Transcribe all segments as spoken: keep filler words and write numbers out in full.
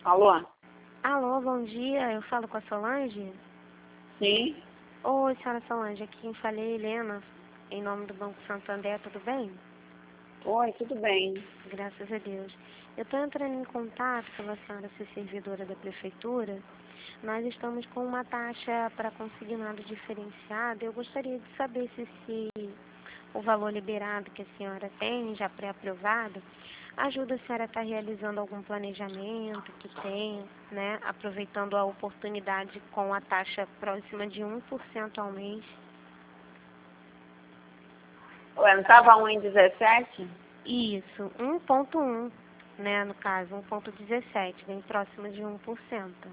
Alô? Alô, bom dia. Eu falo com a Solange? Sim. Oi, senhora Solange. Aqui quem falei é Helena, em nome do Banco Santander. Tudo bem? Oi, tudo bem. Graças a Deus. Eu estou entrando em contato pela senhora ser servidora da prefeitura. Nós estamos com uma taxa para consignado diferenciada. Eu gostaria de saber se, se o valor liberado que a senhora tem, já pré-aprovado, ajuda a senhora a estar realizando algum planejamento que tem, né? Aproveitando a oportunidade com a taxa próxima de um por cento ao mês. Ué, não estava um em dezessete? Isso, um ponto um, né? No caso, um ponto dezessete, bem próximo de um por cento.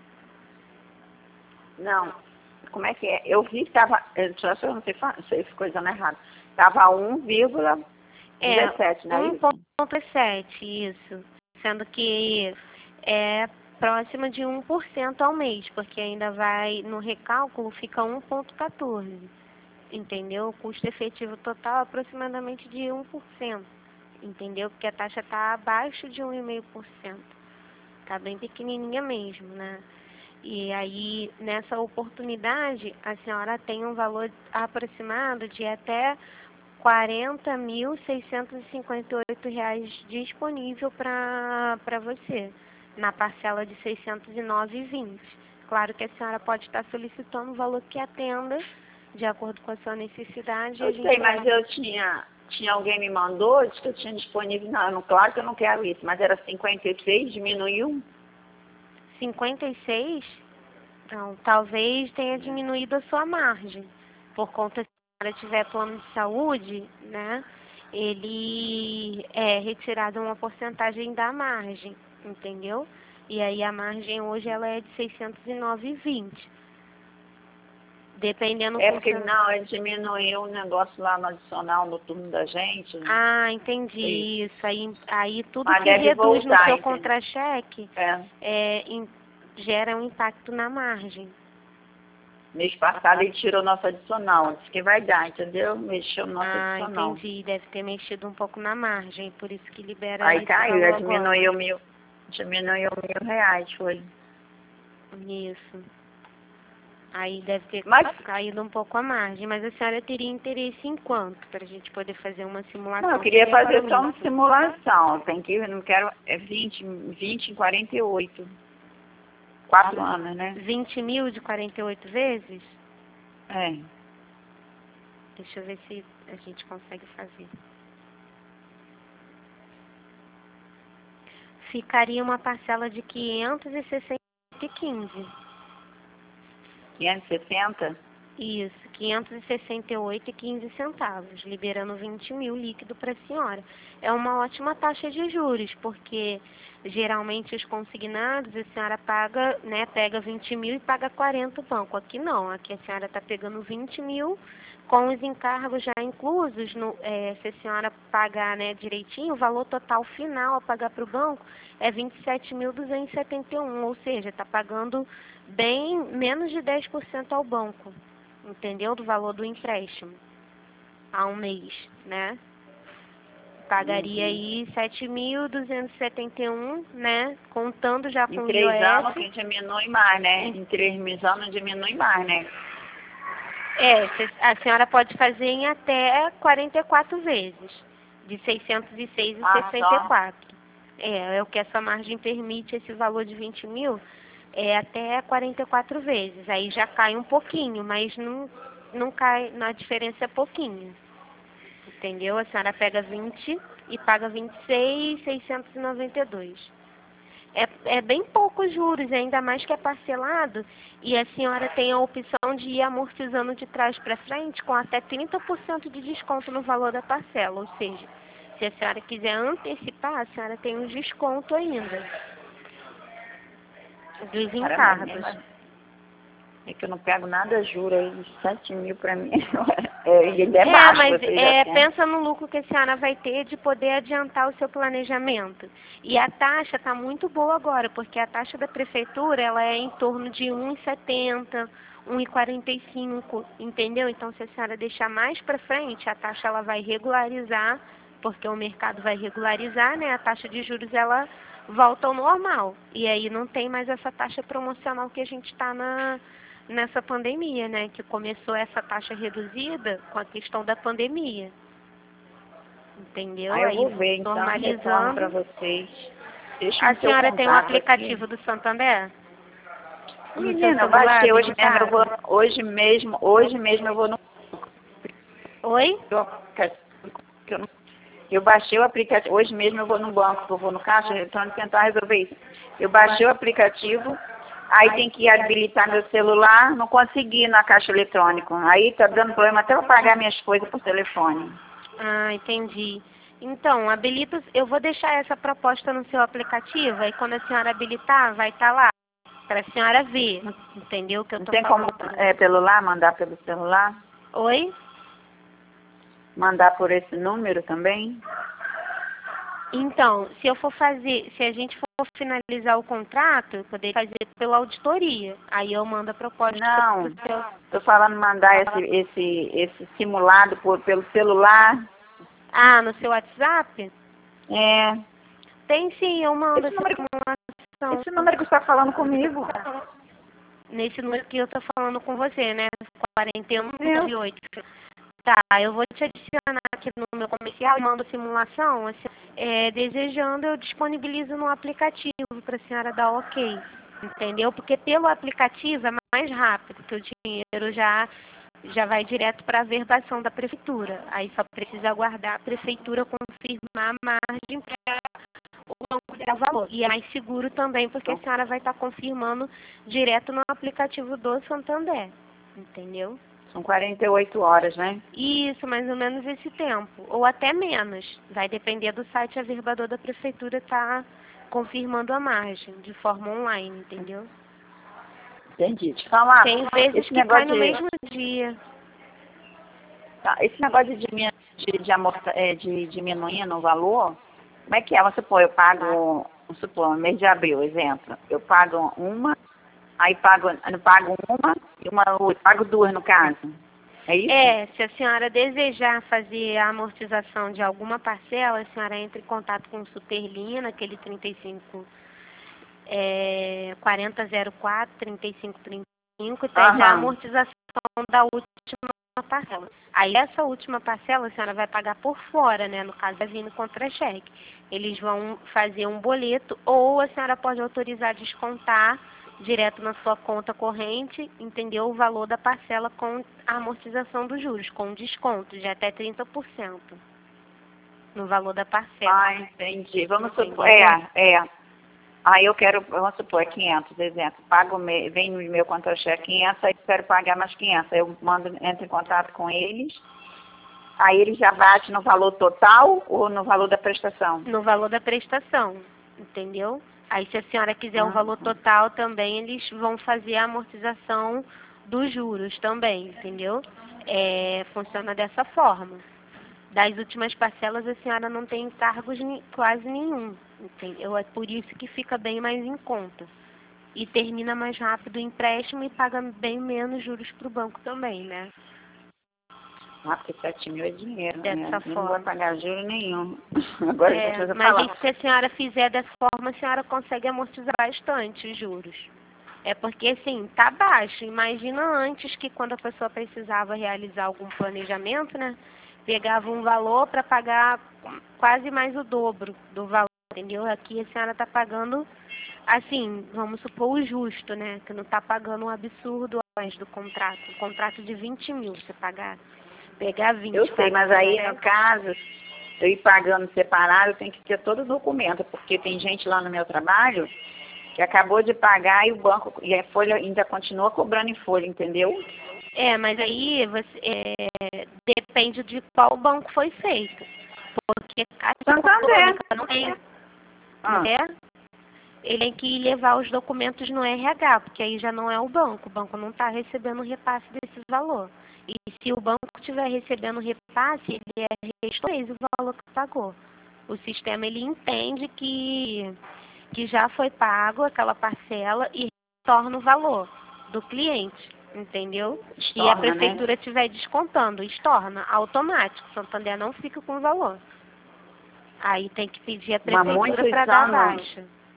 Não. Como é que é? Eu vi que estava, só se eu não sei, fa- sei coisa errada. Estava um vírgula dezessete, É, não é um isso? ponto sete, isso. Sendo que é próxima de um por cento ao mês, porque ainda vai, no recálculo, fica um ponto quatorze. Entendeu? O custo efetivo total é aproximadamente de um por cento. Entendeu? Porque a taxa está abaixo de um vírgula cinco por cento. Está bem pequenininha mesmo, né? E aí, nessa oportunidade, a senhora tem um valor aproximado de até quarenta mil seiscentos e cinquenta e oito reais disponível para para você, na parcela de seiscentos e nove reais e vinte centavos. Claro que a senhora pode estar solicitando o valor que atenda, de acordo com a sua necessidade, e a Eu gente sei, vai... mas eu tinha, tinha alguém me mandou, disse que eu tinha disponível. Não, eu não, claro que eu não quero isso, mas era cinquenta e seis, diminuiu. cinquenta e seis? Então, talvez tenha diminuído a sua margem. Por conta, se a senhora tiver plano de saúde, né, ele é retirado uma porcentagem da margem, entendeu? E aí a margem hoje ela é de seiscentos e nove reais e vinte centavos. Dependendo É do porque, funciona... não, ele diminuiu o negócio lá no adicional no turno da gente. Ah, Sim. entendi isso. Aí, aí tudo Mas que deve reduz no voltar, seu entendeu? contra-cheque É. é, em- gera um impacto na margem. Mês passado ele tirou nosso adicional. Disse que vai dar, entendeu? Mexeu no nosso Ah, adicional. entendi. Deve ter mexido um pouco na margem, por isso que libera Aí esse caiu, valor já agora. diminuiu mil, diminuiu mil reais, foi. Isso. Aí deve ter Mas, caído um pouco a margem, mas a senhora teria interesse em quanto? Para a gente poder fazer uma simulação. não, eu queria Seria fazer para o só uma mês. simulação. Tem que, eu não quero, é vinte, vinte em quarenta e oito. Quatro anos, né? vinte mil de quarenta e oito vezes? É. Deixa eu ver se a gente consegue fazer. Ficaria uma parcela de quinhentos e sessenta e quinze. quinhentos e sessenta? Isso, quinhentos e sessenta e oito reais e quinze centavos, liberando vinte mil líquido para a senhora. É uma ótima taxa de juros, porque geralmente os consignados a senhora paga, né, pega vinte mil e paga quarenta o banco. Aqui não, aqui a senhora está pegando vinte mil com os encargos já inclusos, no, é, se a senhora pagar, né, direitinho, o valor total final a pagar para o banco é vinte e sete mil duzentos e setenta e um, ou seja, está pagando bem menos de dez por cento ao banco. Entendeu? Do valor do empréstimo a um mês, né? Pagaria Uhum. aí sete mil duzentos e setenta e um, né? Contando já Em com o três anos que I O F. diminui mais, né? Em- Em três anos diminui mais, né? É, cê- a senhora pode fazer em até quarenta e quatro vezes, de seiscentos e seis e Ah, sessenta e só. quatro. É, é o que essa margem permite, esse valor de vinte mil, é até quarenta e quatro vezes. Aí já cai um pouquinho, mas não, não cai, na diferença é pouquinho. Entendeu? A senhora pega vinte e paga vinte e seis mil seiscentos e noventa e dois. É, é bem poucos juros, ainda mais que é parcelado, e a senhora tem a opção de ir amortizando de trás para frente com até trinta por cento de desconto no valor da parcela. Ou seja, se a senhora quiser antecipar, a senhora tem um desconto ainda dos Caramba, encargos. mesmo, é que eu não pego nada, juro, aí sete mil pra mim. É, ele é É, baixo, mas você já é, tem. pensa no lucro que a senhora vai ter de poder adiantar o seu planejamento. E a taxa está muito boa agora, porque a taxa da prefeitura ela é em torno de um vírgula setenta, um vírgula quarenta e cinco, entendeu? Então, se a senhora deixar mais para frente, a taxa ela vai regularizar, porque o mercado vai regularizar, né? A taxa de juros ela volta ao normal. E aí não tem mais essa taxa promocional que a gente está na, nessa pandemia, né? Que começou essa taxa reduzida com a questão da pandemia. Entendeu? Aí eu Aí vou ver, então, retorno para normalizando. vocês. Deixa A o seu senhora tem um contato aplicativo aqui. do Santander? No seu Menina, eu celular, baixei hoje mesmo, eu vou, habilitado? hoje mesmo, hoje mesmo eu vou no Oi? eu, não- eu baixei o aplicativo, hoje mesmo eu vou no banco, eu vou no caixa eletrônico tentar resolver isso. Eu baixei o aplicativo, aí tem que habilitar meu celular, não consegui na caixa eletrônica. Aí tá dando problema até eu pagar minhas coisas por telefone. Ah, entendi. Então, habilita, eu vou deixar essa proposta no seu aplicativo, aí quando a senhora habilitar, vai estar lá, para a senhora ver, entendeu? Que eu Não tô tem como falando. é, pelo lá, mandar pelo celular? Oi? Mandar por esse número também? Então, se eu for fazer, se a gente for finalizar o contrato, eu poderia fazer pela auditoria. Aí eu mando a proposta Não, pro seu. estou falando mandar esse, esse, esse simulado por, pelo celular. Ah, no seu WhatsApp? É, Tem sim, eu mando esse essa número, simulação. esse número que você está falando comigo. Nesse número que eu tô falando com você, né? quarenta e um, Meu, vinte e oito. Tá, eu vou te adicionar aqui no meu comercial, mando simulação, assim, é, desejando, eu disponibilizo no aplicativo para a senhora dar ok, entendeu? Porque pelo aplicativo é mais rápido, que o dinheiro já, já vai direto para a verbação da prefeitura. Aí só precisa aguardar a prefeitura confirmar a margem para o banco dar valor. E é mais seguro também, porque a senhora vai estar confirmando direto no aplicativo do Santander, entendeu? são quarenta e oito horas, né? Isso, mais ou menos esse tempo. Ou até menos. Vai depender do site averbador da prefeitura estar confirmando a margem, de forma online, entendeu? Entendi. Te falar, Tem vezes esse que cai negócio no de, mesmo dia. tá, esse negócio de, diminu- de, de, amorta- é, de diminuir no valor, como é que é? Vamos supor, eu pago, vamos supor, no mês de abril, exemplo, eu pago uma, aí pago, eu pago uma e uma outra, pago duas no caso. É isso? É, se a senhora desejar fazer a amortização de alguma parcela, a senhora entra em contato com o Superlina, aquele trinta e cinco, é, quarenta zero quatro, trinta e cinco trinta e cinco, e pede a Aham. amortização da última parcela. Aí essa última parcela a senhora vai pagar por fora, né? No caso, vai vir no contra-cheque. Eles vão fazer um boleto ou a senhora pode autorizar descontar direto na sua conta corrente, entendeu? O valor da parcela com a amortização dos juros, com desconto de até trinta por cento no valor da parcela. Ah, entendi. Vamos Entendeu? supor, é, é. Aí eu quero, vamos supor, quinhentos, exemplo. Pago, me- vem no meu contra-cheque quinhentos, aí eu quero pagar mais quinhentos. Aí eu mando, entro em contato com eles. Aí eles já bate no valor total ou no valor da prestação? No valor da prestação, entendeu? Aí se a senhora quiser o Ah, valor total também, eles vão fazer a amortização dos juros também, entendeu? É, funciona dessa forma. Das últimas parcelas a senhora não tem encargos ni- quase nenhum, entendeu? É por isso que fica bem mais em conta. E termina mais rápido o empréstimo e paga bem menos juros para o banco também, né? ah, porque sete mil é dinheiro, Dessa né? Eu não vou forma. pagar juro nenhum. Agora a gente É, precisa mas falar. aí, se a senhora fizer dessa forma, a senhora consegue amortizar bastante os juros. É porque, assim, tá baixo. Imagina antes que quando a pessoa precisava realizar algum planejamento, né? Pegava um valor para pagar quase mais o dobro do valor, entendeu? Aqui a senhora tá pagando, assim, vamos supor o justo, né? Que não tá pagando um absurdo mais do contrato. Um contrato de vinte mil, você pagar, pegar vinte. Eu sei, mas pagar aí dez. no caso, eu ir pagando separado, eu tenho que ter todo o documento, porque tem gente lá no meu trabalho que acabou de pagar e o banco, e a folha ainda continua cobrando em folha, entendeu? É, mas aí você, é, depende de qual banco foi feito. Porque Caixa Santander. Econômica não tem, Ah, né? Ele tem que levar os documentos no R H, porque aí já não é o banco. O banco não está recebendo repasse desse valor. E se o banco estiver recebendo repasse, ele é restituído o valor que pagou. O sistema ele entende que, que já foi pago aquela parcela e retorna o valor do cliente, entendeu? E a estorna, né? prefeitura estiver descontando, estorna, automático. Santander não fica com o valor. Aí tem que pedir a Mas prefeitura muitos para dar anos, baixa.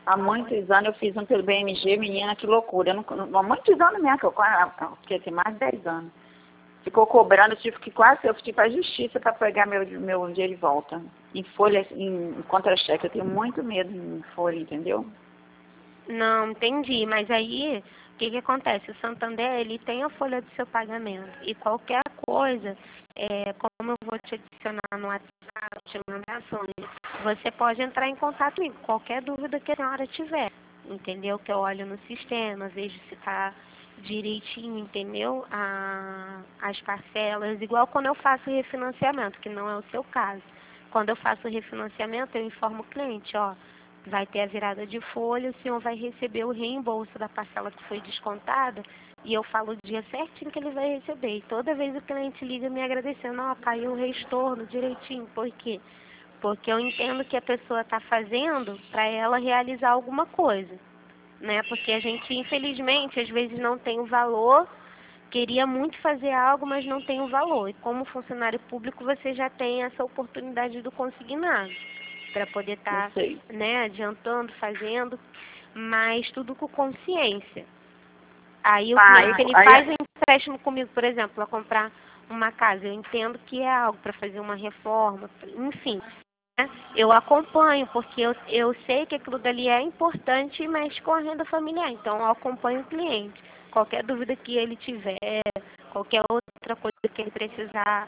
Há muitos anos eu fiz um pelo B M G, menina, que loucura. Eu não, há muitos anos mesmo, que eu fiquei assim, mais de dez anos. Ficou cobrando, eu tive que quase, eu fui para a justiça para pegar meu, meu dinheiro de volta. Em folha, em, em contra-cheque. Eu tenho muito medo em folha, entendeu? Não, entendi. Mas aí, o que que acontece? O Santander, ele tem a folha do seu pagamento. E qualquer coisa, é, como eu vou te adicionar no WhatsApp, te mandar ações, você pode entrar em contato comigo. Qualquer dúvida que a senhora tiver, entendeu? Que eu olho no sistema, vejo se está direitinho, entendeu? A, as parcelas, igual quando eu faço refinanciamento, que não é o seu caso. Quando eu faço refinanciamento, eu informo o cliente, ó, vai ter a virada de folha, o senhor vai receber o reembolso da parcela que foi descontada e eu falo o dia certinho que ele vai receber. E toda vez o cliente liga me agradecendo, ó, caiu o reestorno direitinho. Por quê? Porque eu entendo que a pessoa está fazendo para ela realizar alguma coisa, né? Porque a gente, infelizmente, às vezes não tem o valor, queria muito fazer algo, mas não tem o valor. E como funcionário público, você já tem essa oportunidade do consignado, para poder estar, Eu sei. né, adiantando, fazendo, mas tudo com consciência. Aí o Ah, cliente, aí, ele aí, faz um empréstimo comigo, por exemplo, para comprar uma casa. Eu entendo que é algo para fazer uma reforma, enfim. Né? Eu acompanho, porque eu, eu sei que aquilo dali é importante e mexe com a renda familiar. Então, eu acompanho o cliente. Qualquer dúvida que ele tiver, qualquer outra coisa que ele precisar,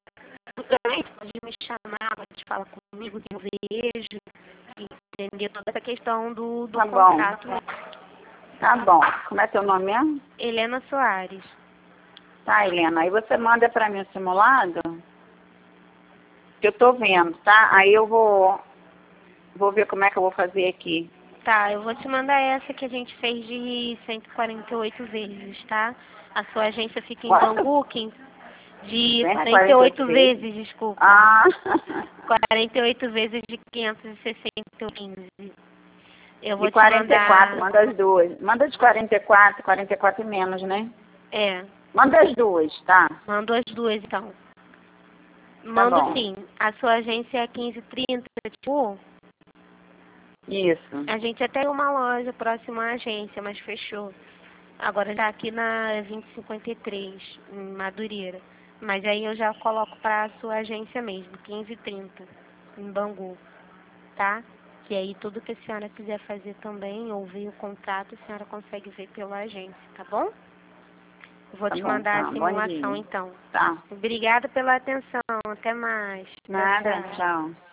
pode me chamar, pode falar comigo, que eu vejo, entender toda essa questão do, do tá bom. contrato. Tá bom. Como é teu nome mesmo? Helena Soares. Tá, Helena. Aí você manda pra mim o simulado, que eu tô vendo, tá? Aí eu vou, vou ver como é que eu vou fazer aqui. Tá, eu vou te mandar essa que a gente fez de cento e quarenta e oito vezes, tá? A sua agência fica em Quanto? Bangu, que- de cento e quarenta e quarenta e oito oito vezes? vezes, desculpa. Ah, quarenta e oito vezes de quinhentos e sessenta e quinze. Eu de vou te quarenta e quatro, mandar. manda as duas. Manda de quarenta e quatro, quarenta e quatro e menos, né? É, Manda as duas, tá? mando as duas então. Tá Mando bom. sim. A sua agência é quinze e trinta, tipo, Isso. a gente até tem uma loja próxima à agência, mas fechou. Agora já aqui na vinte e cinquenta e três, em Madureira. Mas aí eu já coloco para a sua agência mesmo, quinze e trinta, em Bangu, tá? Que aí tudo que a senhora quiser fazer também, ou ver o contrato, a senhora consegue ver pela agência, tá bom? Vou Tá te bom, mandar tá. a Bom simulação dia. então. Tá. Obrigada pela atenção. Até mais. Tchau, Nada, tchau. tchau.